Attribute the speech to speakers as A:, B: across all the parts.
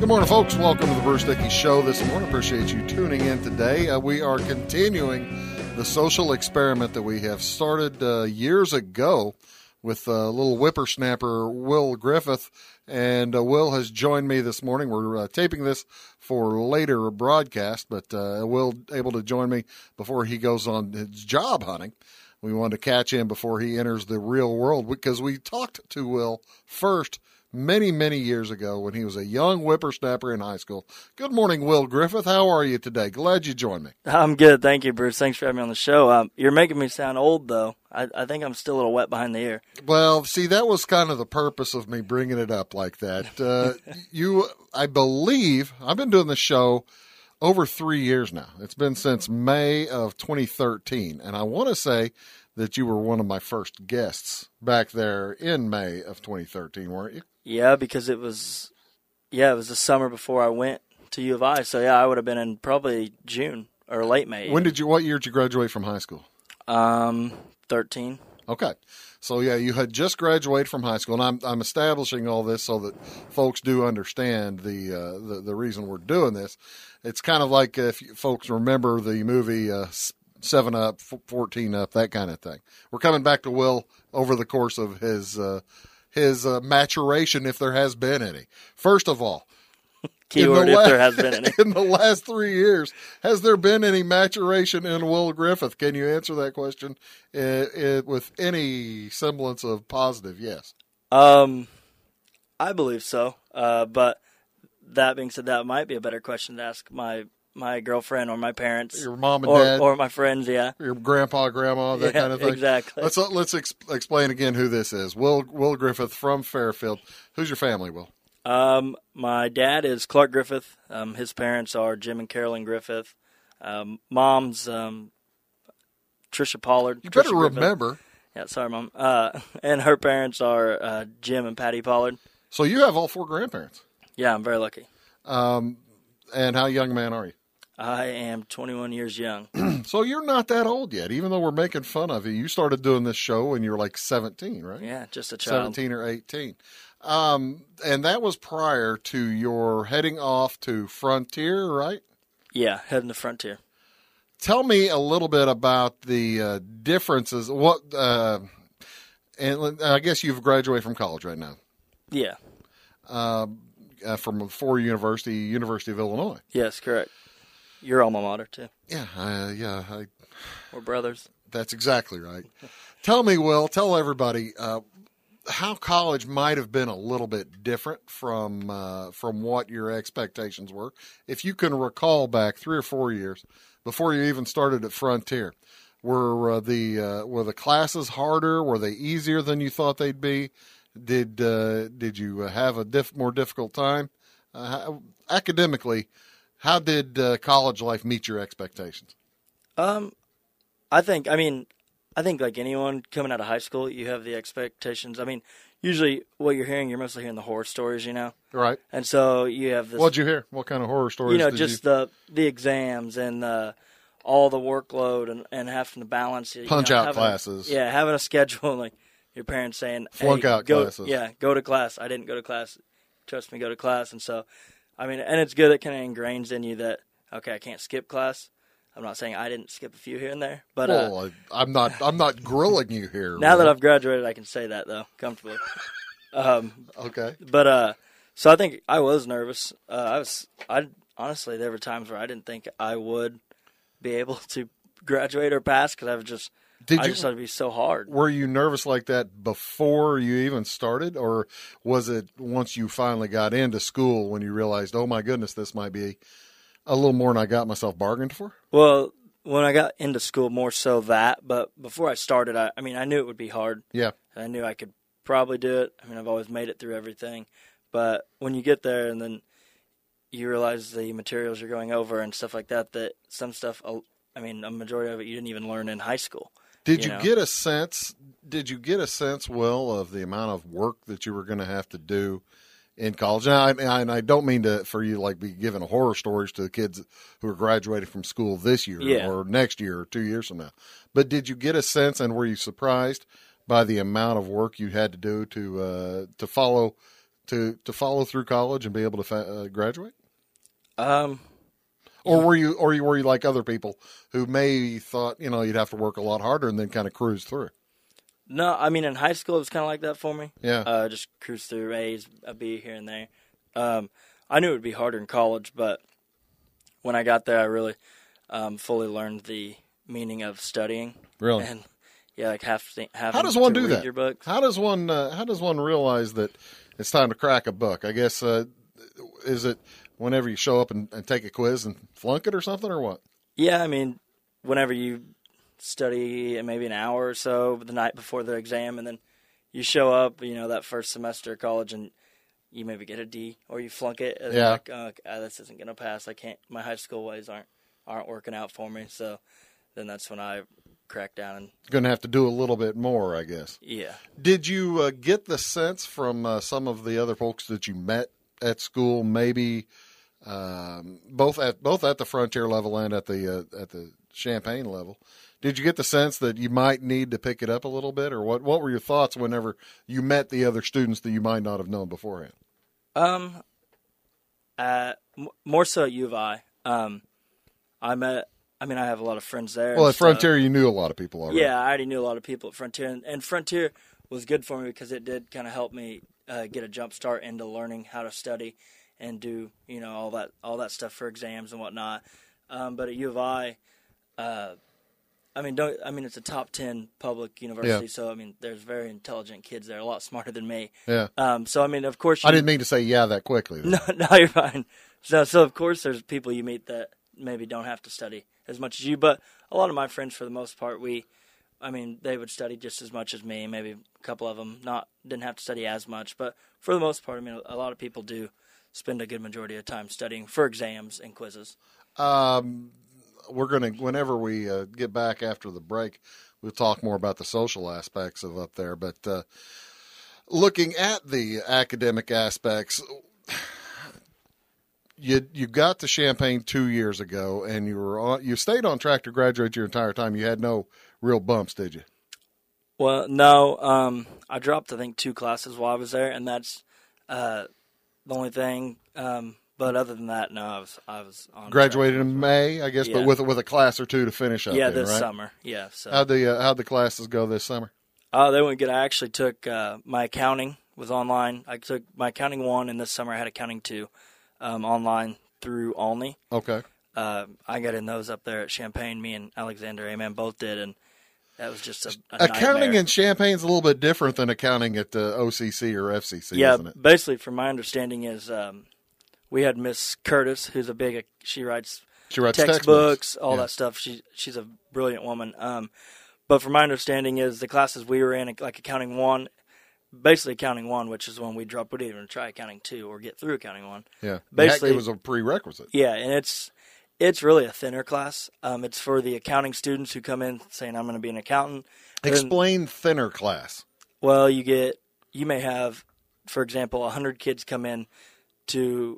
A: Good morning, folks. Welcome to the Bruce Dickey Show this morning. Appreciate you tuning in today. We are continuing the social experiment that we have started years ago with little whippersnapper Will Griffith. And Will has joined me this morning. We're taping this for later broadcast, but Will able to join me before he goes on his job hunting. We wanted to catch him before he enters the real world because we talked to Will first many, many years ago when he was a young whippersnapper in high school. Good morning, Will Griffith. How are you today? Glad you joined me.
B: I'm good. Thank you, Bruce. Thanks for having me on the show. You're making me sound old, though. I think I'm still a little wet behind the ear.
A: Well, see, that was kind of the purpose of me bringing it up like that. I believe, I've been doing this show over 3 years now. It's been since May of 2013, and I want to say that you were one of my first guests back there in May of 2013, weren't you?
B: Yeah, because it was the summer before I went to U of I. So yeah, I would have been in probably June or late May.
A: What year did you graduate from high school?
B: 13.
A: Okay. So yeah, you had just graduated from high school, and I'm establishing all this so that folks do understand the reason we're doing this. It's kind of like if folks remember the movie 7 Up, 14 Up, that kind of thing. We're coming back to Will over the course of his maturation, if there has been any. First of all,
B: keyword if there has been any.
A: In the last 3 years, has there been any maturation in Will Griffith? Can you answer that question with any semblance of positive yes?
B: I believe so. But that being said, that might be a better question to ask my girlfriend or my parents.
A: Your mom and dad.
B: Or my friends, yeah.
A: Your grandpa, grandma, that kind of thing.
B: Exactly.
A: Let's explain again who this is. Will Griffith from Fairfield. Who's your family, Will?
B: My dad is Clark Griffith. His parents are Jim and Carolyn Griffith. Mom's Trisha Pollard.
A: You
B: Trisha
A: better
B: Griffith.
A: remember.
B: Yeah, sorry, Mom. And her parents are Jim and Patty Pollard.
A: So you have all 4 grandparents.
B: Yeah, I'm very lucky.
A: And how young man are you?
B: I am 21 years young.
A: So you're not that old yet, even though we're making fun of you. You started doing this show when you were like 17, right?
B: Yeah, just a child.
A: 17 or 18. And that was prior to your heading off to Frontier, right?
B: Yeah, heading to Frontier.
A: Tell me a little bit about the differences. And I guess you've graduated from college right now.
B: Yeah.
A: From Ford University of Illinois.
B: Yes, correct. Your alma mater, too.
A: Yeah.
B: We're brothers.
A: That's exactly right. Tell me, Will, tell everybody how college might have been a little bit different from what your expectations were. If you can recall back 3 or 4 years before you even started at Frontier, were the classes harder? Were they easier than you thought they'd be? Did you have a more difficult time academically? How did college life meet your expectations?
B: I think like anyone coming out of high school, you have the expectations. I mean, usually what you're mostly hearing the horror stories,
A: Right.
B: And so you have this.
A: What'd you hear? What kind of horror stories?
B: The exams and all the workload and having to balance it.
A: Punch out classes.
B: Yeah, having a schedule, like your parents saying,
A: flunk out classes.
B: Yeah, go to class. I didn't go to class. Trust me, go to class. And so, I mean, and it's good. It kind of ingrains in you that, okay, I can't skip class. I'm not saying I didn't skip a few here and there, but
A: I'm not grilling you here.
B: Now that I've graduated, I can say that though comfortably.
A: Okay.
B: But so I think I was nervous. I honestly, there were times where I didn't think I would be able to graduate or pass because I just thought it'd be so hard.
A: Were you nervous like that before you even started, or was it once you finally got into school when you realized, oh my goodness, this might be a little more than I got myself bargained for?
B: Well, when I got into school, more so that. But before I started, I knew it would be hard.
A: Yeah.
B: I knew I could probably do it. I mean, I've always made it through everything. But when you get there and then you realize the materials you're going over and stuff like that, that some stuff, a majority of it you didn't even learn in high school.
A: Did you get a sense, Will, of the amount of work that you were going to have to do in college? Now, I don't mean for you to be giving horror stories to the kids who are graduating from school this year or next year or 2 years from now. But did you get a sense, and were you surprised by the amount of work you had to do to follow to follow through college and be able to graduate?
B: Um,
A: Or were you like other people who may thought, you'd have to work a lot harder and then kind of cruise through?
B: No, I mean, in high school, it was kind of like that for me.
A: Yeah.
B: Just cruise through A's, a B here and there. I knew it would be harder in college, but when I got there, I really fully learned the meaning of studying.
A: Really?
B: And, yeah, like having
A: How does one
B: to
A: do
B: read
A: that?
B: your books.
A: How does one realize that it's time to crack a book? I guess, is it whenever you show up and take a quiz and flunk it or something, or what?
B: Yeah, I mean, whenever you study maybe an hour or so the night before the exam, and then you show up, that first semester of college, and you maybe get a D or you flunk it, and
A: Yeah.
B: like, this isn't gonna pass. I can't. My high school ways aren't working out for me. So then that's when I crack down and
A: Going to have to do a little bit more, I guess.
B: yeah.
A: Did you get the sense from some of the other folks that you met at school, maybe both at the Frontier level and at the Champaign level? Did you get the sense that you might need to pick it up a little bit, or what were your thoughts whenever you met the other students that you might not have known beforehand?
B: More so at U of I. I have a lot of friends there.
A: Well,
B: and
A: at
B: stuff.
A: Frontier, you knew a lot of people already.
B: Yeah, I already knew a lot of people at Frontier, and Frontier was good for me because it did kind of help me get a jump start into learning how to study and do all that stuff for exams and whatnot. But at U of I, it's a top 10 public university,
A: Yeah.
B: so there's very intelligent kids there, a lot smarter than me.
A: Yeah.
B: Of course,
A: I didn't mean to say yeah that quickly.
B: No, you're fine. So of course, there's people you meet that maybe don't have to study as much as you, but a lot of my friends, for the most part, they would study just as much as me. Maybe a couple of them didn't have to study as much, but for the most part, a lot of people do spend a good majority of time studying for exams and quizzes.
A: We're going to, whenever we get back after the break, we'll talk more about the social aspects of up there. But looking at the academic aspects, you got to Champaign 2 years ago, and you stayed on track to graduate your entire time. You had no real bumps, did you?
B: Well, no. I dropped, I think, 2 classes while I was there, and that's the only thing. But other than that, no, I was on
A: Graduated
B: track.
A: in May, I guess,
B: Yeah.
A: but with a class or two to finish up.
B: Yeah,
A: then,
B: this
A: right?
B: summer. Yeah. So
A: How'd the classes go this summer?
B: they went good. I actually took my accounting was online. I took my accounting 1, and this summer I had accounting 2 online through Olney.
A: Okay.
B: I got in those up there at Champaign. Me and Alexander Amen both did, and that was just a
A: Accounting
B: nightmare.
A: in Champaign's a little bit different than accounting at OCC or FCC,
B: Yeah,
A: isn't it?
B: basically, from my understanding is we had Miss Curtis, who's she writes textbooks, all that stuff. She's a brilliant woman. But from my understanding is the classes we were in, like accounting 1, basically accounting 1, which is when we dropped. We didn't even try accounting 2 or get through accounting 1.
A: Yeah,
B: Basically,
A: it was a prerequisite.
B: Yeah, and it's really a thinner class. It's for the accounting students who come in saying, I'm going to be an accountant.
A: Explain thinner class.
B: Well, you may have, for example, 100 kids come in to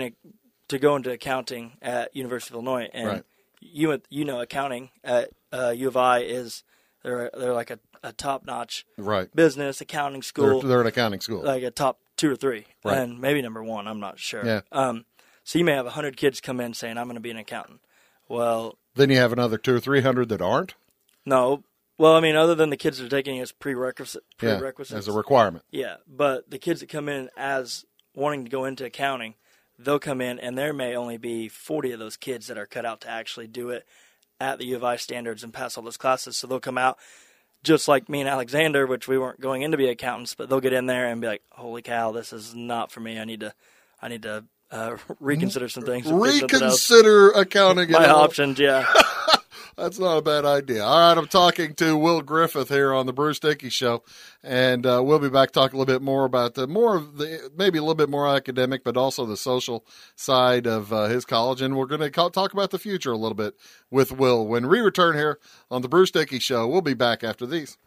B: go into accounting at University of Illinois, and
A: right.
B: Accounting at U of I is they're like a top-notch
A: right.
B: business accounting school.
A: They're an accounting school,
B: like a top 2 or 3,
A: right.
B: and maybe number 1. I'm not sure.
A: Yeah.
B: So you may have 100 kids come in saying, I'm going to be an accountant. Well,
A: then you have another 200 or 300 that aren't.
B: No. Well, other than the kids that are taking it as prerequisites.
A: As a requirement.
B: Yeah, but the kids that come in as wanting to go into accounting, they'll come in, and there may only be 40 of those kids that are cut out to actually do it at the U of I standards and pass all those classes. So they'll come out just like me and Alexander, which we weren't going in to be accountants, but they'll get in there and be like, holy cow, this is not for me. I need to reconsider some things.
A: Reconsider accounting.
B: My options, yeah.
A: That's not a bad idea. All right, I'm talking to Will Griffith here on the Bruce Dickey Show, and we'll be back talking a little bit more about maybe a little bit more academic, but also the social side of his college, and we're going to talk about the future a little bit with Will when we return here on the Bruce Dickey Show. We'll be back after these.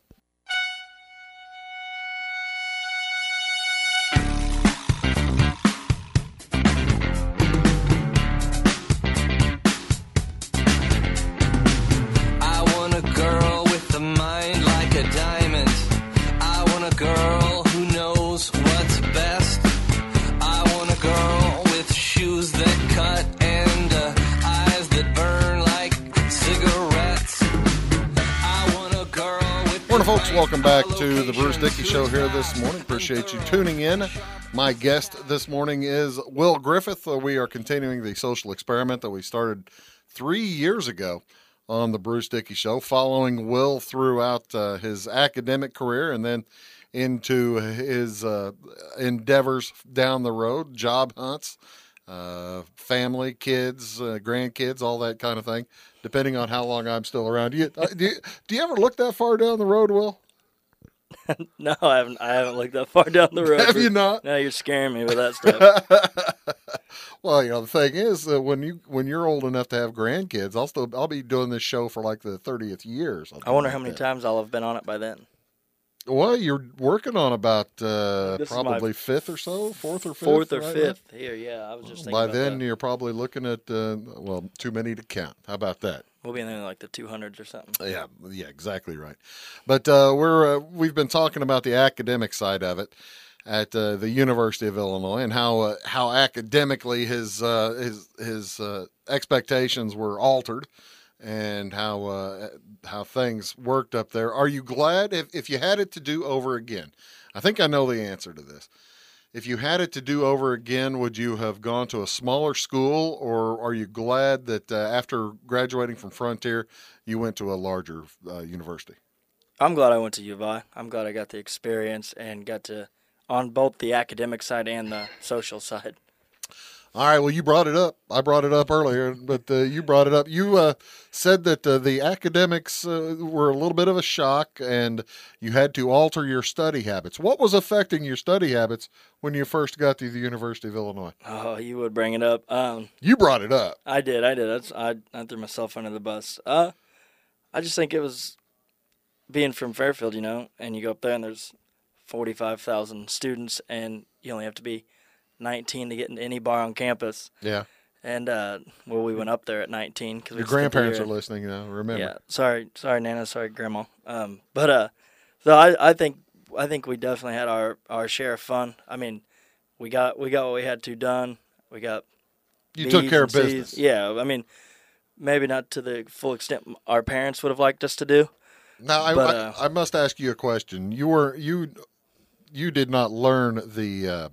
A: folks. Welcome back to the Bruce Dickey Show here this morning. Appreciate you tuning in. My guest this morning is Will Griffith. We are continuing the social experiment that we started 3 years ago on the Bruce Dickey Show, following Will throughout his academic career and then into his endeavors down the road, job hunts, family, kids, grandkids, all that kind of thing, depending on how long I'm still around. Do you ever look that far down the road, Will?
B: No, I haven't looked that far down the road.
A: Have you not?
B: No, you're scaring me with that stuff.
A: Well, the thing is that when you're old enough to have grandkids, I'll be doing this show for like the 30th year.
B: I wonder how many times I'll have been on it by then.
A: Well, you're working on about probably fifth or so, fourth or fifth.
B: Fourth or fifth here, yeah. I was just thinking
A: by
B: about
A: then
B: that.
A: you're probably looking at too many to count. How about that?
B: We'll be in like the 200s or something.
A: Yeah, exactly right. But we've been talking about the academic side of it at the University of Illinois and how academically his expectations were altered and how things worked up there. Are you glad if you had it to do over again? I think I know the answer to this. If you had it to do over again, would you have gone to a smaller school, or are you glad that after graduating from Frontier, you went to a larger university?
B: I'm glad I went to U of I. I'm glad I got the experience and got to on both the academic side and the social side.
A: All right, well, you brought it up. I brought it up earlier, but you brought it up. You said that the academics were a little bit of a shock, and you had to alter your study habits. What was affecting your study habits when you first got to the University of Illinois?
B: Oh, you would bring it up.
A: You brought it up.
B: I did. I threw myself under the bus. I just think it was being from Fairfield, and you go up there and there's 45,000 students, and you only have to be 19 to get into any bar on campus.
A: Yeah.
B: And we went up there at 19 because
A: your grandparents are listening now. Remember?
B: Yeah. Sorry, Nana. Sorry, Grandma. So I think we definitely had our share of fun. I mean, we got what we had to done. We got
A: you took care of business.
B: Yeah. I mean, maybe not to the full extent our parents would have liked us to do.
A: Now I must ask you a question. You did not learn the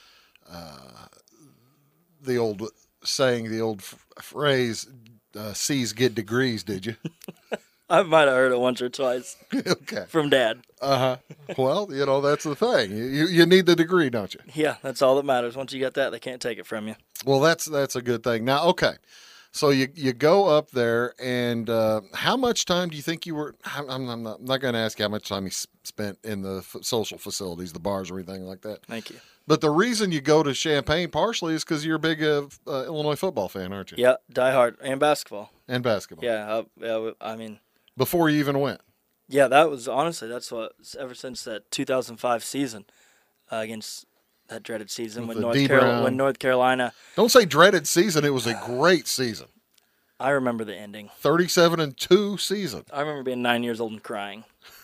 A: old saying, the old phrase, C's get degrees, did you?
B: I might have heard it once or twice.
A: Okay.
B: From Dad.
A: Uh-huh. Well, that's the thing. You need the degree, don't you?
B: Yeah, that's all that matters. Once you get that, they can't take it from you.
A: Well, that's a good thing. Now, okay. So you go up there, and how much time do you think you were? I'm not going to ask you how much time you spent in the social facilities, the bars, or anything like that.
B: Thank you.
A: But the reason you go to Champaign partially is because you're a big Illinois football fan, aren't you?
B: Yeah, diehard, and basketball.
A: And basketball.
B: Yeah, I mean,
A: before you even went.
B: Yeah, that's what ever since that 2005 season against that dreaded season when North Carolina.
A: Don't say dreaded season. It was a great season.
B: I remember the ending.
A: 37-2 season.
B: I remember being 9 years old and crying.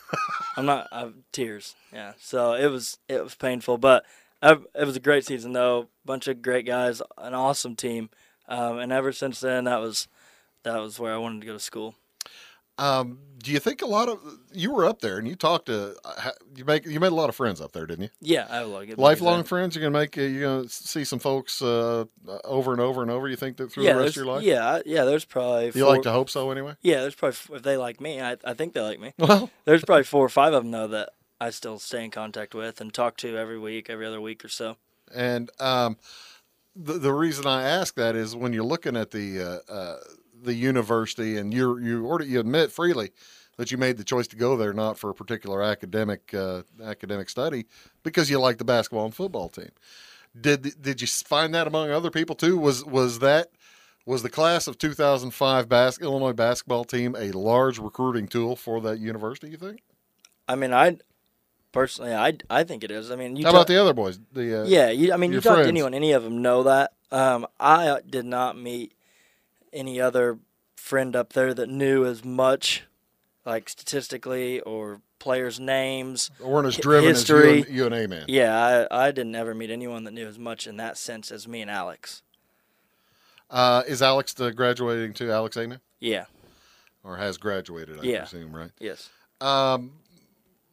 B: Tears. Yeah. So it was painful, but it was a great season though. Bunch of great guys, an awesome team, and ever since then that was where I wanted to go to school.
A: Do you think you were up there and you talked to you made a lot of friends up there, didn't you?
B: Yeah, I have a lot of good
A: lifelong friends. You're gonna see some folks over and over and over. You think that through the rest of your life?
B: Yeah. There's probably
A: you like to hope so anyway.
B: Yeah, there's probably if they like me, I think they like me.
A: Well,
B: there's probably 4 or 5 of them though that I still stay in contact with and talk to every other week or so.
A: And the reason I ask that is when you're looking at the university, and you admit freely that you made the choice to go there not for a particular academic study because you like the basketball and football team. Did you find that among other people too? Was the class of 2005 Illinois basketball team a large recruiting tool for that university, you think? I
B: mean, I think it is. I mean,
A: how about the other boys?
B: You talk to anyone, any of them know that. I did not meet any other friend up there that knew as much, like statistically or players' names,
A: or weren't as driven
B: history.
A: As you and A-Man.
B: Yeah, I didn't ever meet anyone that knew as much in that sense as me and Alex.
A: Is Alex graduating to Alex A-Man?
B: Yeah.
A: Or has graduated, I presume, right?
B: Yes.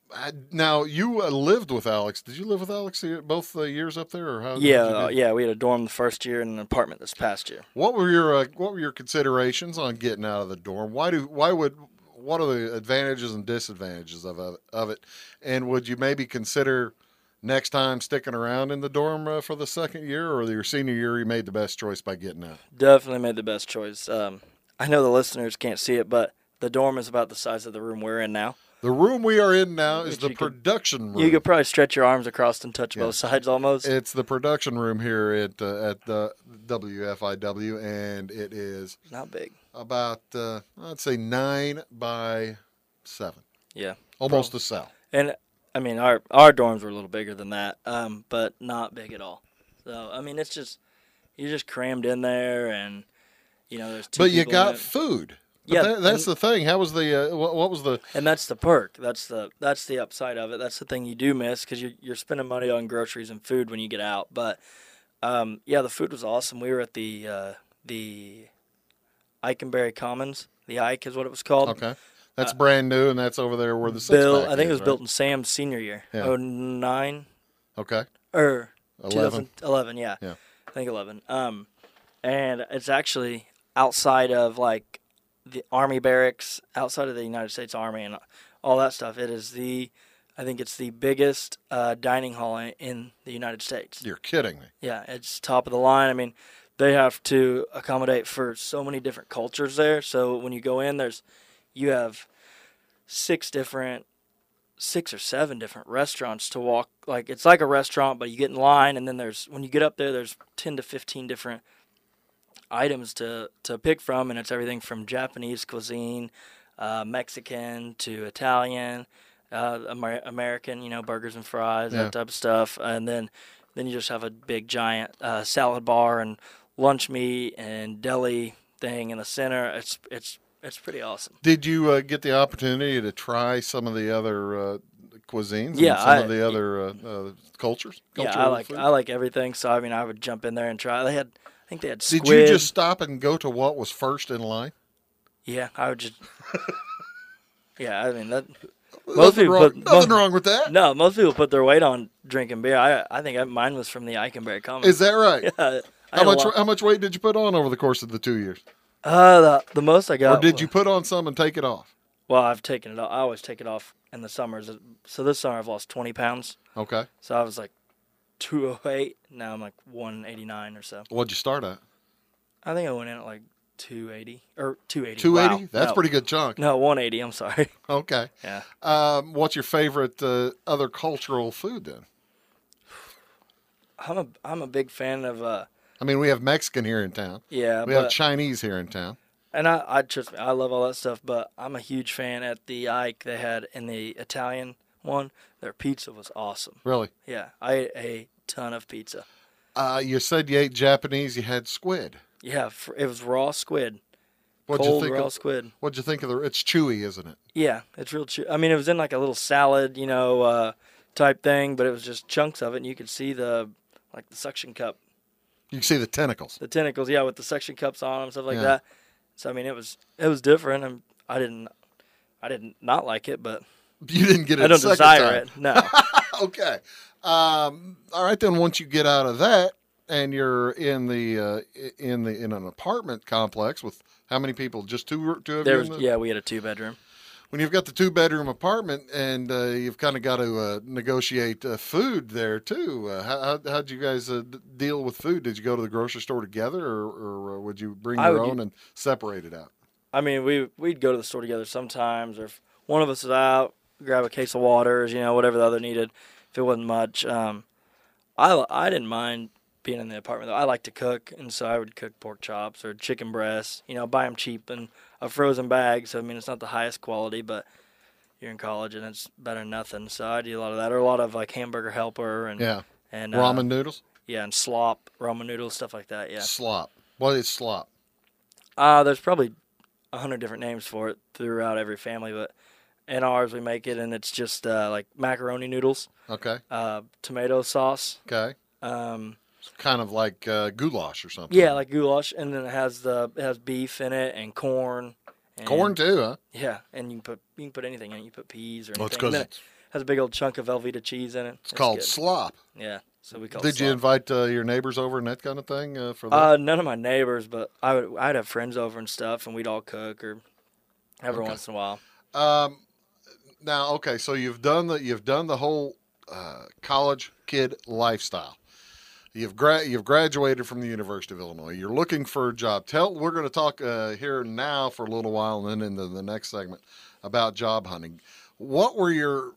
A: Now you lived with Alex. Did you live with Alex both years up there, or how?
B: Yeah, we had a dorm the first year and an apartment this past year.
A: What were your considerations on getting out of the dorm? What are the advantages and disadvantages of it? And would you maybe consider next time sticking around in the dorm for the second year, or your senior year you made the best choice by getting out?
B: Definitely made the best choice. I know the listeners can't see it, but the dorm is about the size of the room we're in now.
A: The room we are in now is the production room.
B: You could probably stretch your arms across and touch both sides almost.
A: It's the production room here at the WFIW, and it is
B: not big.
A: About I'd say 9 by 7.
B: Yeah,
A: almost a cell.
B: And I mean, our dorms were a little bigger than that, but not big at all. So I mean, it's just you're just crammed in there, and there's two.
A: But you got food. But that's the thing. How was the what was the?
B: And that's the perk. That's the upside of it. That's the thing you do miss because you're spending money on groceries and food when you get out. But the food was awesome. We were at the Eikenberry Commons. The Ike is what it was called.
A: Okay, that's brand new, and that's over there where the
B: I think it was built in Sam's senior year.
A: Yeah.
B: 09.
A: Okay.
B: Or
A: 11.
B: 2011. Yeah.
A: Yeah.
B: I think 11. And it's actually outside of like the Army barracks, outside of the United States Army and all that stuff. I think it's the biggest dining hall in the United States.
A: You're kidding me.
B: Yeah, it's top of the line. I mean, they have to accommodate for so many different cultures there. So when you go in, you have 6 or 7 different restaurants to walk. Like it's like a restaurant, but you get in line, and then when you get up there's 10 to 15 different items to pick from, and it's everything from Japanese cuisine, Mexican to Italian, American, burgers and fries, that type of stuff, and then you just have a big giant salad bar and lunch meat and deli thing in the center. It's pretty awesome.
A: Did you get the opportunity to try some of the other cuisines?
B: Yeah,
A: and some of the other cultures.
B: Yeah, I like everything. So I mean, I would jump in there and try. I think they had squid.
A: Did you just stop and go to what was first in line?
B: Yeah, I would just. Yeah, I mean that.
A: Nothing wrong with that.
B: No, most people put their weight on drinking beer. I think mine was from the Eikenberry Commons.
A: Is that right?
B: Yeah.
A: How much weight did you put on over the course of the 2 years?
B: The most I got.
A: Or did you put on some and take it off?
B: Well, I've taken it off. I always take it off in the summers. So this summer I've lost 20 pounds.
A: Okay.
B: So I was like 208. Now I'm like 189 or so.
A: What'd you start at?
B: I think I went in at like 280 or 280.
A: 280?
B: Wow.
A: That's pretty good chunk.
B: No, 180. I'm sorry.
A: Okay.
B: Yeah.
A: What's your favorite other cultural food then?
B: I'm a big fan of.
A: I mean, we have Mexican here in town.
B: Yeah.
A: We have Chinese here in town.
B: And I trust me, I love all that stuff. But I'm a huge fan at the Ike they had in the Italian one. Their pizza was awesome.
A: Really?
B: Yeah, I ate a ton of pizza.
A: You said you ate Japanese. You had squid.
B: Yeah, it was raw squid.
A: What'd
B: Cold
A: you think
B: raw squid.
A: What'd you think of it's chewy, isn't it?
B: Yeah, it's real chewy. I mean, it was in like a little salad, type thing, but it was just chunks of it, and you could see the suction cup.
A: You can see the tentacles.
B: The tentacles, yeah, with the suction cups on them, stuff like that. So I mean, it was different, and I didn't not like it, but
A: you didn't get it.
B: I don't desire it. No.
A: Okay. All right, then. Once you get out of that, and you're in an apartment complex with how many people? Just two of you?
B: Yeah, we had a 2-bedroom.
A: When you've got the 2-bedroom apartment and you've kind of got to negotiate food there too, how'd you guys deal with food? Did you go to the grocery store together, or would you bring your own and separate it out? I
B: mean, we'd go to the store together sometimes, or if one of us is out, grab a case of waters, whatever the other needed. If it wasn't much, I didn't mind being in the apartment though. I like to cook, and so I would cook pork chops or chicken breasts. Buy them cheap in a frozen bag. So I mean, it's not the highest quality, but you're in college and it's better than nothing. So I do a lot of that, or a lot of like Hamburger Helper and
A: ramen noodles.
B: Yeah, and slop, ramen noodles, stuff like that. Yeah.
A: Slop. What is slop?
B: There's probably 100 different names for it throughout every family, but in ours we make it, and it's just like macaroni noodles.
A: Okay.
B: Tomato sauce.
A: Okay. Kind of like goulash or something.
B: Yeah, like goulash, and then it has beef in it and corn.
A: Corn too, huh?
B: Yeah, and you can put anything in it. You put peas or anything.
A: Well, it's because
B: it Has a big old chunk of Velveeta cheese in it.
A: It's called
B: good.
A: slop.
B: Yeah, so we call it
A: Did you
B: slop.
A: invite your neighbors over and that kind of thing for that?
B: None of my neighbors, but I'd have friends over and stuff, and we'd all cook or every
A: Okay.
B: once in a while.
A: Now, okay, so you've done the whole college kid lifestyle. You've graduated from the University of Illinois. You're looking for a job. We're going to talk here now for a little while, and then into the next segment about job hunting. What were your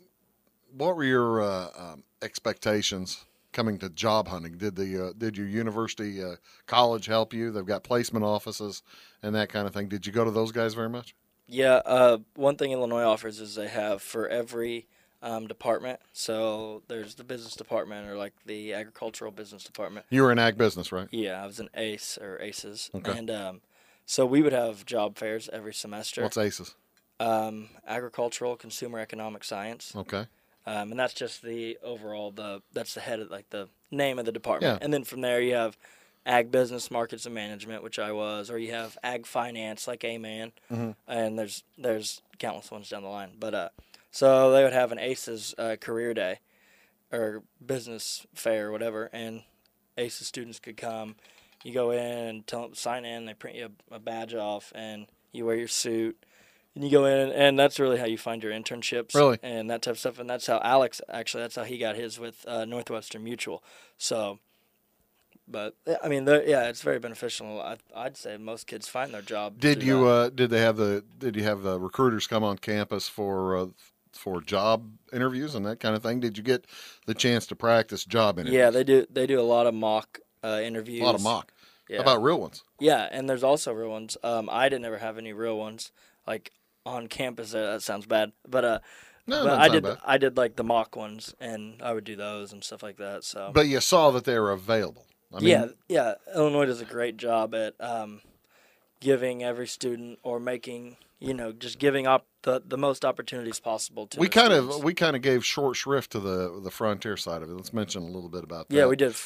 A: expectations coming to job hunting? Did your university college help you? They've got placement offices and that kind of thing. Did you go to those guys very much?
B: Yeah, one thing Illinois offers is they have for every department. So there's the business department or like the agricultural business department.
A: You were in ag business, right?
B: Yeah, I was an ACE or ACES.
A: Okay.
B: And so we would have job fairs every semester.
A: What's ACES?
B: Agricultural Consumer Economic Science.
A: Okay.
B: And that's just the overall, that's the head of like the name of the department.
A: Yeah.
B: And then from there you have ag business, markets, and management, which I was, or you have ag finance like A-Man.
A: Mm-hmm.
B: And there's countless ones down the line. But so they would have an ACES career day or business fair or whatever, and ACES students could come. You go in and tell them sign in. They print you a badge off, and you wear your suit. And you go in, and that's really how you find your internships.
A: Really?
B: And that type of stuff. And that's how Alex, actually, that's how he got his with Northwestern Mutual. So, but, I mean, it's very beneficial. I'd say most kids find their job.
A: Did
B: through
A: you
B: that.
A: did you have the recruiters come on campus for job interviews and that kind of thing? Did you get the chance to practice job interviews?
B: Yeah, they do a lot of mock interviews.
A: A lot of mock.
B: Yeah.
A: How about real ones?
B: Yeah, and there's also real ones. I didn't ever have any real ones like on campus. That sounds bad, but
A: No,
B: but
A: doesn't sound bad.
B: I did like the mock ones, and I would do those and stuff like that. So,
A: But you saw that they were available. I mean,
B: yeah. Illinois does a great job at giving every student or making just giving up the most opportunities possible to.
A: we
B: their
A: kind
B: students.
A: of gave short shrift to the frontier side of it. Let's mention a little bit about that.
B: Yeah, we did.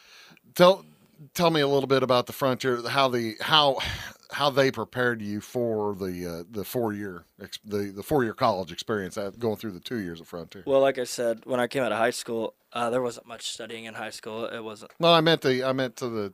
A: Tell me a little bit about the frontier. How they prepared you for the 4 year the 4 year college experience, going through the 2 years of frontier.
B: Well, like I said, when I came out of high school, there wasn't much studying in high school. It wasn't
A: No, I meant for the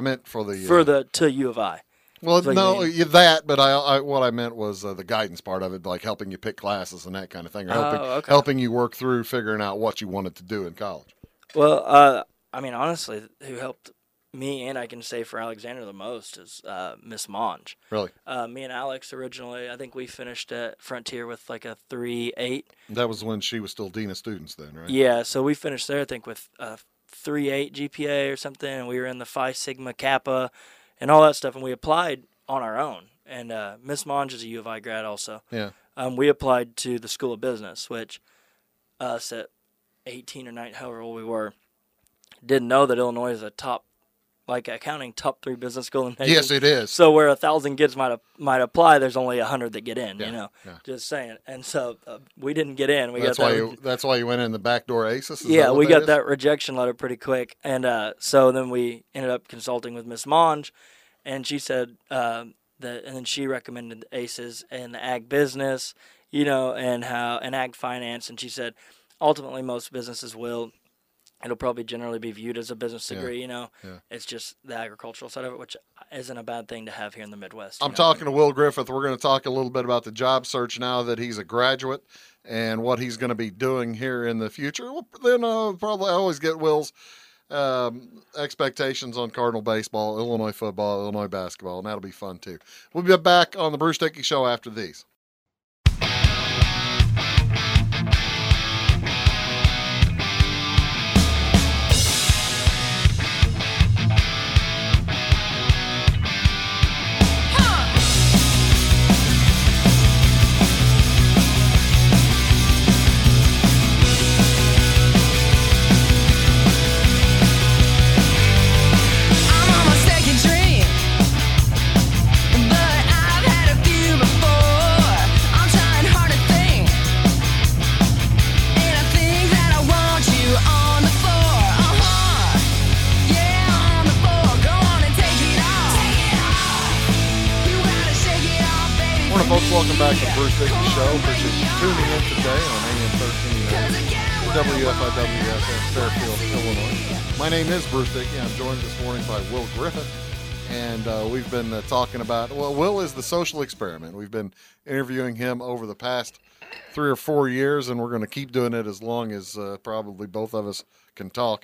B: to U of I.
A: well,
B: what you
A: no,
B: mean.
A: that, but I what I meant was the guidance part of it, like helping you pick classes and that kind of thing, or
B: Okay.
A: helping you work through figuring out what you wanted to do in college.
B: Well, I mean, honestly, who helped me and I can say for Alexander the most is Miss Monge.
A: Really,
B: Me and Alex originally, I think we finished at Frontier with like a 3.8.
A: that was when she was still dean of students, then, right?
B: Yeah, so we finished there, I think, with a 3.8 GPA or something, and we were in the Phi Sigma Kappa and all that stuff, and we applied on our own. And Miss Monge is a U of I grad also.
A: Yeah.
B: We applied to the School of Business, which us at 18 or 19, however old we were, didn't know that Illinois is a top, like accounting top 3 business school in the nation.
A: Yes, it is.
B: So where 1,000 kids might apply, there's only 100 that get in.
A: Yeah.
B: Just saying. And so we didn't get in.
A: That's why you went in the back door ACES.
B: Yeah, we got that rejection letter pretty quick, and so then we ended up consulting with Miss Monge, and she said and then she recommended ACES and the ag business, and ag finance, and she said ultimately most businesses will. It'll probably generally be viewed as a business degree,
A: Yeah.
B: It's just the agricultural side of it, which isn't a bad thing to have here in the Midwest.
A: I'm talking to Will Griffith. We're going to talk a little bit about the job search now that he's a graduate and what he's going to be doing here in the future. Then probably always get Will's expectations on Cardinal baseball, Illinois football, Illinois basketball, and that'll be fun too. We'll be back on the Bruce Dickey Show after these. Folks, welcome back to the Bruce Dickey Show. Appreciate you tuning in today on AM 1380 WFIWFM Fairfield, Illinois. My name is Bruce Dickey. I'm joined this morning by Will Griffith, and we've been talking about, Will is the social experiment. We've been interviewing him over the past 3 or 4 years, and we're going to keep doing it as long as probably both of us can talk.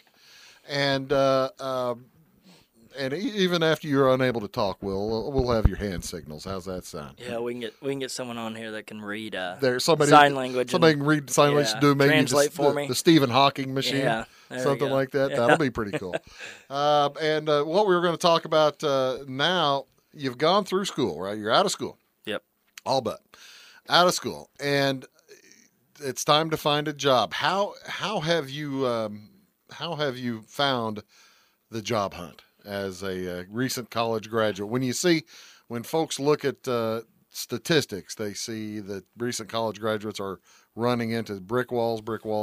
A: And even after you're unable to talk, we'll have your hand signals. How's that sound?
B: Yeah, we can get someone on here that can read
A: sign
B: language.
A: Somebody can read sign language. Do maybe
B: translate for me.
A: The Stephen Hawking machine,
B: something
A: like that. Yeah. That'll be pretty cool. And what we were going to talk about now, you've gone through school, right? You're out of school.
B: Yep.
A: All but out of school, and it's time to find a job. How have you found the job hunt as a recent college graduate? When folks look at statistics, they see that recent college graduates are running into brick walls.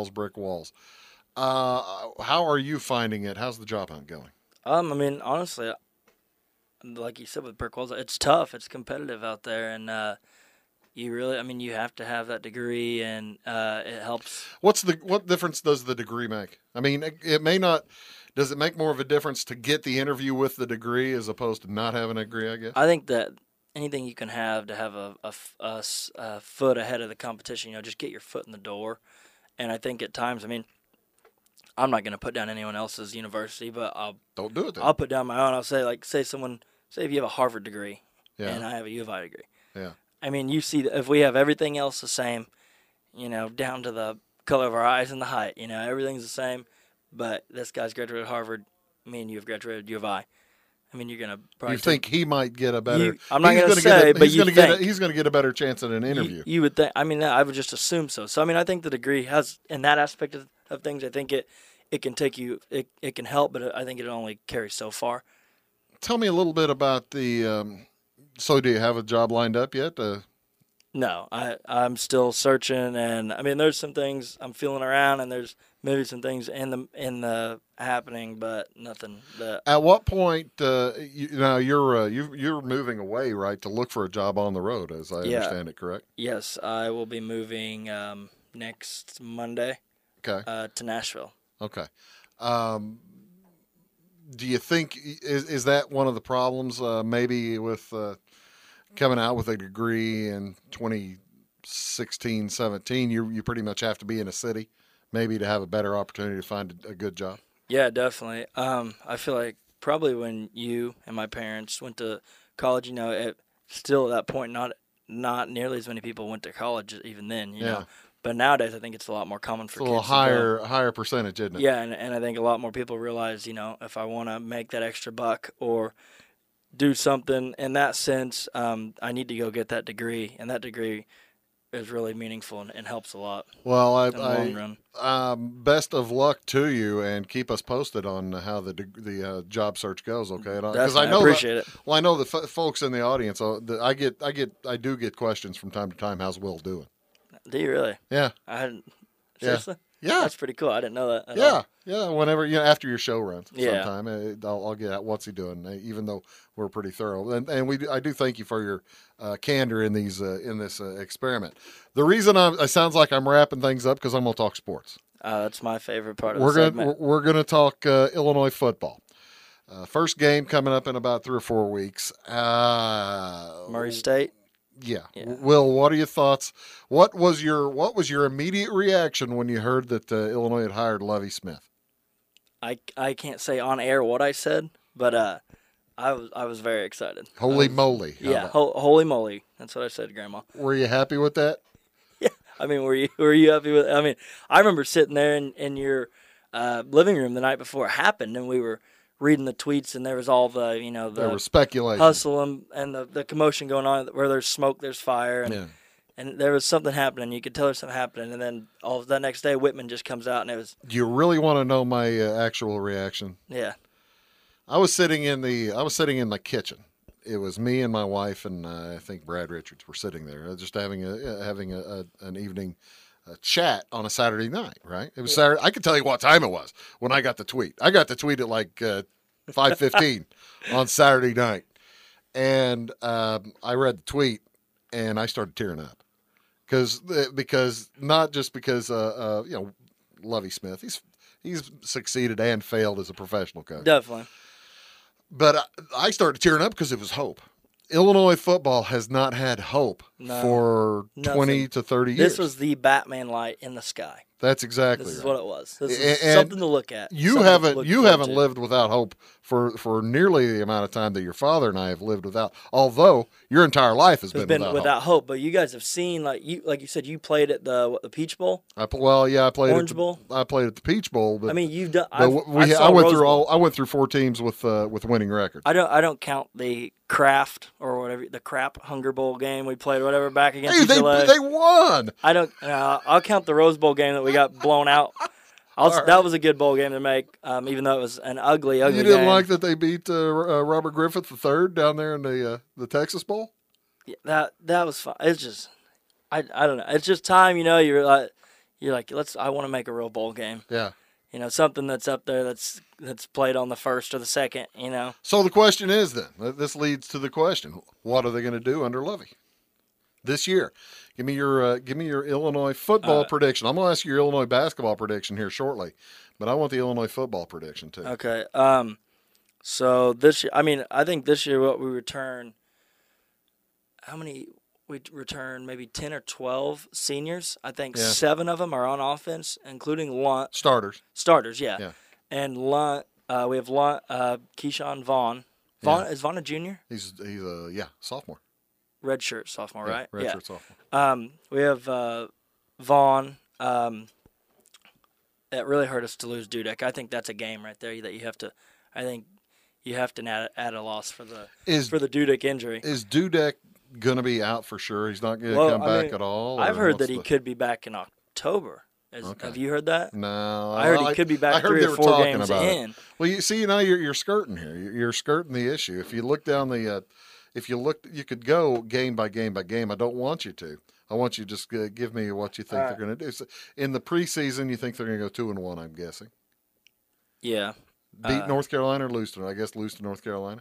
A: How are you finding it? How's the job hunt going?
B: I mean, honestly, like you said with brick walls, it's tough. It's competitive out there, and you have to have that degree, and it helps.
A: What difference does the degree make? I mean, it may not. Does it make more of a difference to get the interview with the degree as opposed to not having a degree, I guess?
B: I think that anything you can have to have a foot ahead of the competition, just get your foot in the door. And I think at times, I'm not going to put down anyone else's university, but
A: don't do it then.
B: I'll put down my own. I'll say, say if you have a Harvard degree and I have a U of I degree.
A: Yeah.
B: You see that if we have everything else the same, down to the color of our eyes and the height, everything's the same. But this guy's graduated Harvard. Me and you have graduated U of I. You're going to probably.
A: You think he might get a better.
B: I'm not going to say, but
A: he's going to get a better chance at an interview.
B: You would think. I would just assume so. So, I think the degree has, in that aspect of things, I think it can take you, it can help, but I think it only carries so far.
A: Tell me a little bit about the. So, do you have a job lined up yet?
B: No, I'm still searching, and there's some things I'm feeling around, and there's maybe some things in the happening, but nothing that.
A: At what point, you're moving away, right, to look for a job on the road, as I understand it, correct?
B: Yes, I will be moving next Monday.
A: Okay.
B: To Nashville.
A: Okay. Do you think is that one of the problems? Maybe with coming out with a degree in 2016, 17, you pretty much have to be in a city, maybe to have a better opportunity to find a good job.
B: Yeah, definitely. I feel like probably when you and my parents went to college, still at that point, not nearly as many people went to college even then, you know. But nowadays, I think it's a lot more common for kids.
A: It's a little higher percentage, isn't it?
B: Yeah, and I think a lot more people realize, if I want to make that extra buck or do something in that sense, I need to go get that degree, and that degree is really meaningful and helps a lot.
A: Well, in the long run. Best of luck to you, and keep us posted on how the job search goes. Okay,
B: because I appreciate it.
A: Well, I know the folks in the audience. I do get questions from time to time. How's Will doing?
B: Do you really?
A: Yeah.
B: I hadn't. Seriously?
A: Yeah.
B: That's pretty cool. I didn't know that.
A: Yeah. Whenever after your show runs,
B: yeah.
A: sometime I'll get out what's he doing. Even though we're pretty thorough, and I do thank you for your candor in these in this experiment. The reason it sounds like I'm wrapping things up because I'm gonna talk sports.
B: That's my favorite part of the segment.
A: We're gonna talk Illinois football. First game coming up in about 3 or 4 weeks.
B: Murray State.
A: Yeah. Will, what are your thoughts? What was your immediate reaction when you heard that Illinois had hired Lovie Smith?
B: I can't say on air what I said, but I was very excited.
A: Holy moly!
B: Yeah, holy moly! That's what I said, Grandma.
A: Were you happy with that?
B: Yeah. Were you happy with? I remember sitting there in your living room the night before it happened, and we were reading the tweets, and there was all the
A: there was speculation,
B: hustle, and the commotion going on. Where there's smoke, there's fire, and there was something happening. You could tell there's something happening, and then all that next day, Whitman just comes out, and it was.
A: Do you really want to know my actual reaction?
B: Yeah,
A: I was sitting in the kitchen. It was me and my wife, and I think Brad Richards were sitting there, just having an evening chat on a Saturday night, right? It was Saturday. I can tell you what time it was when I got the tweet. I got the tweet at like 5:15 on Saturday night, and I read the tweet and I started tearing up because not just because Lovie Smith. He's succeeded and failed as a professional coach.
B: Definitely.
A: But I started tearing up because it was hope. Illinois football has not had hope for 20 to 30 years.
B: This was the Batman light in the sky.
A: That's exactly
B: This is
A: right.
B: what it was. This is something to look at.
A: You haven't lived without hope for nearly the amount of time that your father and I have lived without. Although your entire life has been without hope.
B: But you guys have seen like you said you played at the Peach Bowl.
A: I played
B: Orange Bowl.
A: I played at the Peach Bowl. But,
B: I mean, you've done.
A: I went through 4 teams with winning records.
B: I don't count the Kraft or whatever the Crap Hunger Bowl game we played or whatever back against UCLA.
A: They won.
B: I don't. I'll count the Rose Bowl game that we got blown out.
A: Right.
B: That was a good bowl game to make, even though it was an ugly game.
A: You didn't like that they beat Robert Griffith III down there in the Texas Bowl?
B: Yeah, that was fun. It's just, I don't know. It's just time, You're like, I want to make a real bowl game.
A: Yeah.
B: Something that's up there that's played on the first or the second.
A: So the question is then, this leads to the question: what are they going to do under Lovie this year? Give me your Illinois football prediction. I'm going to ask you your Illinois basketball prediction here shortly, but I want the Illinois football prediction too.
B: Okay. So this year, I think this year what we return. How many? We return maybe 10 or 12 seniors. I think 7 of them are on offense, including Lunt. Starters, yeah. And Lunt, we have Lunt, Keyshawn Vaughn. Is Vaughn a junior?
A: He's a sophomore.
B: Redshirt sophomore, right?
A: Redshirt sophomore.
B: We have Vaughn. That really hurt us to lose Dudek. I think that's a game right there that you have to. I think you have to add a loss for the Dudek injury.
A: Is Dudek going to be out for sure? He's not going to come back at all?
B: I've heard that he could be back in October. Have you heard that?
A: No.
B: I heard he could be back 3 or 4 games in.
A: It. Well, you see, now you're skirting here. You're skirting the issue. If you look down you could go game by game by game. I don't want you to. I want you to just give me what you think they're going to do. So in the preseason, you think they're going to go 2-1, I'm guessing.
B: Yeah.
A: Beat North Carolina or lose to North Carolina?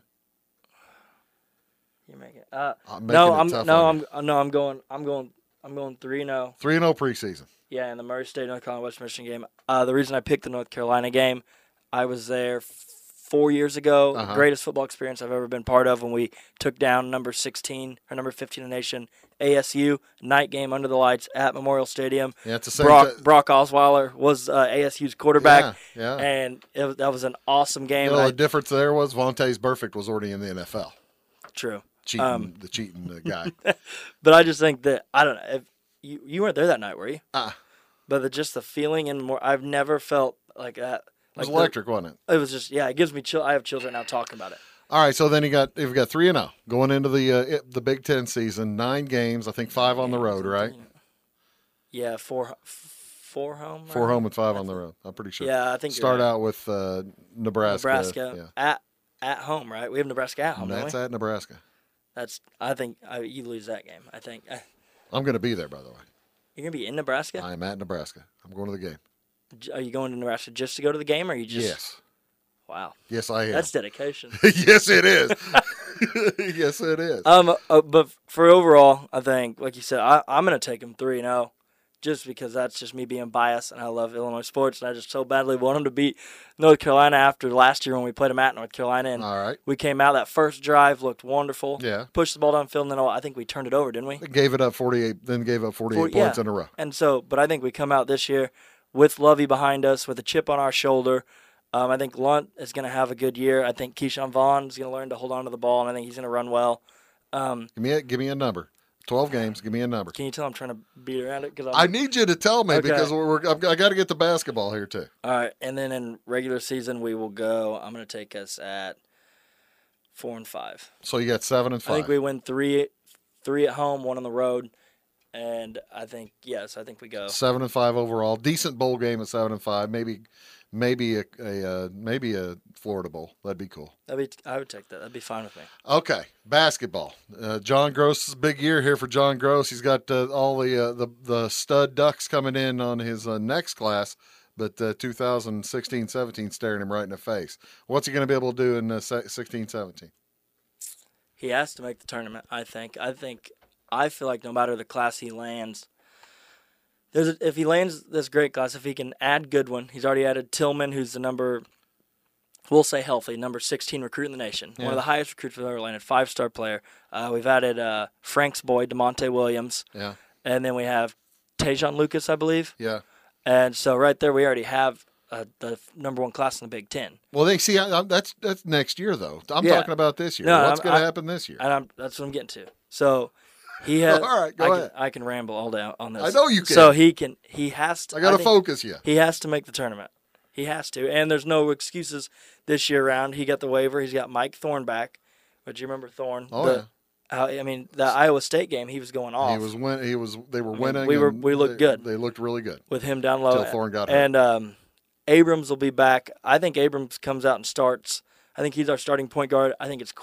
B: You make it.
A: I'm going
B: 3-0. 3-0
A: preseason.
B: Yeah, in the Murray State North Carolina West Michigan game. The reason I picked the North Carolina game, I was there 4 years ago. Greatest football experience I've ever been part of when we took down number 16 or number 15 in the nation, ASU, night game under the lights at Memorial Stadium.
A: Yeah, it's the same.
B: Brock Osweiler was ASU's quarterback.
A: Yeah.
B: And that was an awesome game.
A: The difference there was Vontaze Burfict was already in the NFL.
B: True.
A: The cheating guy.
B: But I just think that, I don't know, if you weren't there that night, were you? But just the feeling and more, I've never felt like that.
A: It was electric, wasn't it?
B: It was just, it gives me chill. I have chills right now talking about it.
A: All right, so then you've got 3-0 going into the Big Ten season. 9 games, I think 5 on the road, right?
B: Yeah, 4 home. Right?
A: 4 home and 5 on the road. I'm pretty sure.
B: Yeah, I think
A: start out with Nebraska.
B: At home, right? We have Nebraska at home.
A: That's at Nebraska.
B: I think you lose that game. I think.
A: I'm going to be there, by the way.
B: You're going to be in Nebraska?
A: I am at Nebraska. I'm going to the game.
B: Are you going to Nebraska just to go to the game, or are you just?
A: Yes.
B: Wow.
A: Yes, I am.
B: That's dedication.
A: Yes, it is. Yes, it is.
B: But for overall, I think, like you said, I'm going to take them 3-0, just because that's just me being biased, and I love Illinois sports, and I just so badly want them to beat North Carolina after last year when we played them at North Carolina, and
A: all right.
B: We came out. That first drive looked wonderful.
A: Yeah.
B: Pushed the ball downfield, and then I think we turned it over, didn't we?
A: Gave it up 48, then gave up 48 points in a row.
B: And so, but I think we come out this year with Lovie behind us, with a chip on our shoulder. I think Lunt is going to have a good year. I think Keyshawn Vaughn is going to learn to hold on to the ball, and I think he's going to run well.
A: Give me a number. 12 games. Give me a number.
B: Can you tell I'm trying to beat around it?
A: I need you to tell me because I got to get the basketball here too.
B: All right, and then in regular season we will go. I'm going to take us at 4-5.
A: So you got 7-5.
B: I think we win 3 at home, 1 on the road. And I think we go
A: 7-5 overall. Decent bowl game at 7-5. Maybe a Florida Bowl. That'd be cool.
B: I would take that. That'd be fine with me.
A: Okay, basketball. John Gross' big year here for John Gross. He's got all the stud ducks coming in on his next class, but 2016-17 staring him right in the face. What's he going to be able to do in 16-17?
B: He has to make the tournament. I feel like no matter the class he lands, if he lands this great class, if he can add Goodwin, he's already added Tillman, who's the we'll say healthy, number 16 recruit in the nation.
A: Yeah.
B: One of the highest recruits we've ever landed, 5-star player. We've added Frank's boy, DeMonte Williams.
A: Yeah.
B: And then we have Tajon Lucas, I believe.
A: Yeah.
B: And so right there, we already have the number 1 class in the Big Ten.
A: Well, that's next year, though. I'm
B: Yeah.
A: talking about this year.
B: No,
A: What's going to happen this year?
B: And that's what I'm getting to. So he has.
A: All right, go ahead.
B: I can ramble all day on this.
A: I know you can.
B: So he has to.
A: I got to focus you.
B: He has to make the tournament. He has to. And there's no excuses this year around. He got the waiver. He's got Mike Thorne back. But you remember Thorne?
A: Oh, yeah.
B: I mean, the Iowa State game, he was going off.
A: They were winning.
B: We looked good.
A: They looked really good
B: with him down low.
A: Until Thorne got hurt.
B: And Abrams will be back. I think Abrams comes out and starts. I think he's our starting point guard.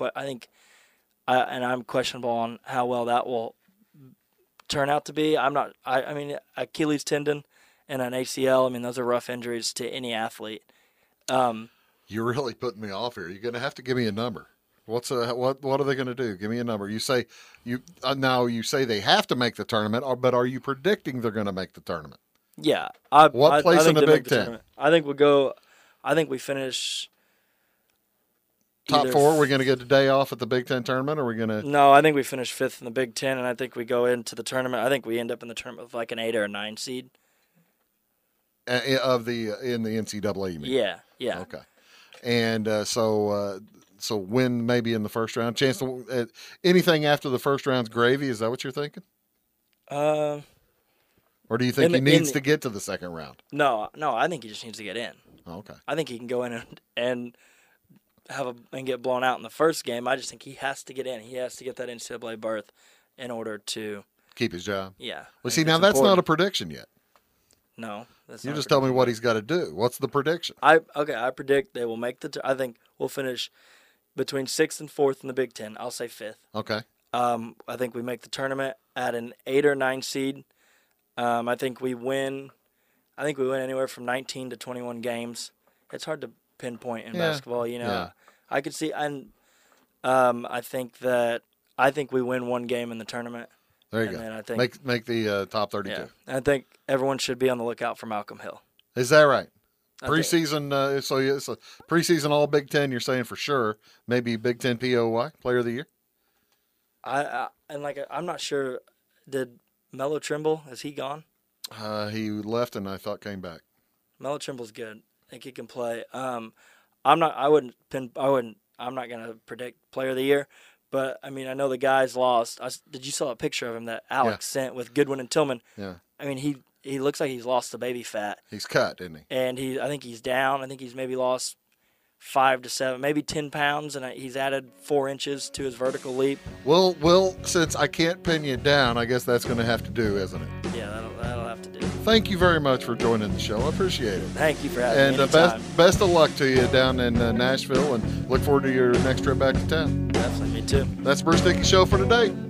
B: I'm questionable on how well that will turn out to be. I mean, Achilles tendon and an ACL. I mean, those are rough injuries to any athlete.
A: You're really putting me off here. You're going to have to give me a number. What are they going to do? Give me a number. You say now you say they have to make the tournament, but are you predicting they're going to make the tournament?
B: Yeah.
A: What place in the Big Ten?
B: I think we finish
A: top 4. We're going to get a day off at the Big Ten tournament, or are we going to?
B: No, I think we finish 5th in the Big Ten, and I think we go into the tournament. I think we end up in the tournament with like an 8 or a 9 seed.
A: In the NCAA, you mean?
B: Yeah.
A: Okay. And so win maybe in the first round. Chance to anything after the first round's gravy. Is that what you're thinking?
B: Or
A: do you think he needs to get to the second round?
B: No. I think he just needs to get in.
A: Oh, okay.
B: I think he can go in and get blown out in the first game. I just think he has to get in. He has to get that NCAA berth in order to
A: keep his job.
B: Yeah.
A: Well, see, now that's not a prediction yet.
B: No,
A: you just tell me what he's got to do. What's the prediction?
B: I predict they will make I think we'll finish between 6th and 4th in the Big Ten. I'll say 5th.
A: Okay.
B: I think we make the tournament at an 8 or 9 seed. I think we win. I think we win anywhere from 19 to 21 games. It's hard to pinpoint in basketball, you know.
A: Yeah.
B: I could see, and I think we win one game in the tournament.
A: There you go.
B: Then I think
A: make the top 32.
B: Yeah. I think everyone should be on the lookout for Malcolm Hill.
A: Is that right? Preseason, so it's a preseason All Big Ten. You're saying for sure, maybe Big Ten POY Player of the Year.
B: I'm not sure. Did Melo Trimble, is he gone?
A: He left and I thought came back.
B: Melo Trimble's good. I think he can play. I'm not going to predict Player of the Year, but I mean I know the guy's lost. Did you saw a picture of him that Alex sent with Goodwin and Tillman?
A: Yeah.
B: I mean he looks like he's lost the baby fat.
A: He's cut, isn't he?
B: And I think he's down. I think he's maybe lost 5 to 7, maybe 10 pounds, and he's added 4 inches to his vertical leap.
A: Well, since I can't pin you down, I guess that's going to have to do, isn't it?
B: Yeah, that'll have to do.
A: Thank you very much for joining the show. I appreciate it.
B: Thank you for having me.
A: And best of luck to you down in Nashville, and look forward to your next trip back to town.
B: Definitely, me too.
A: That's Bruce Dickey Show for today.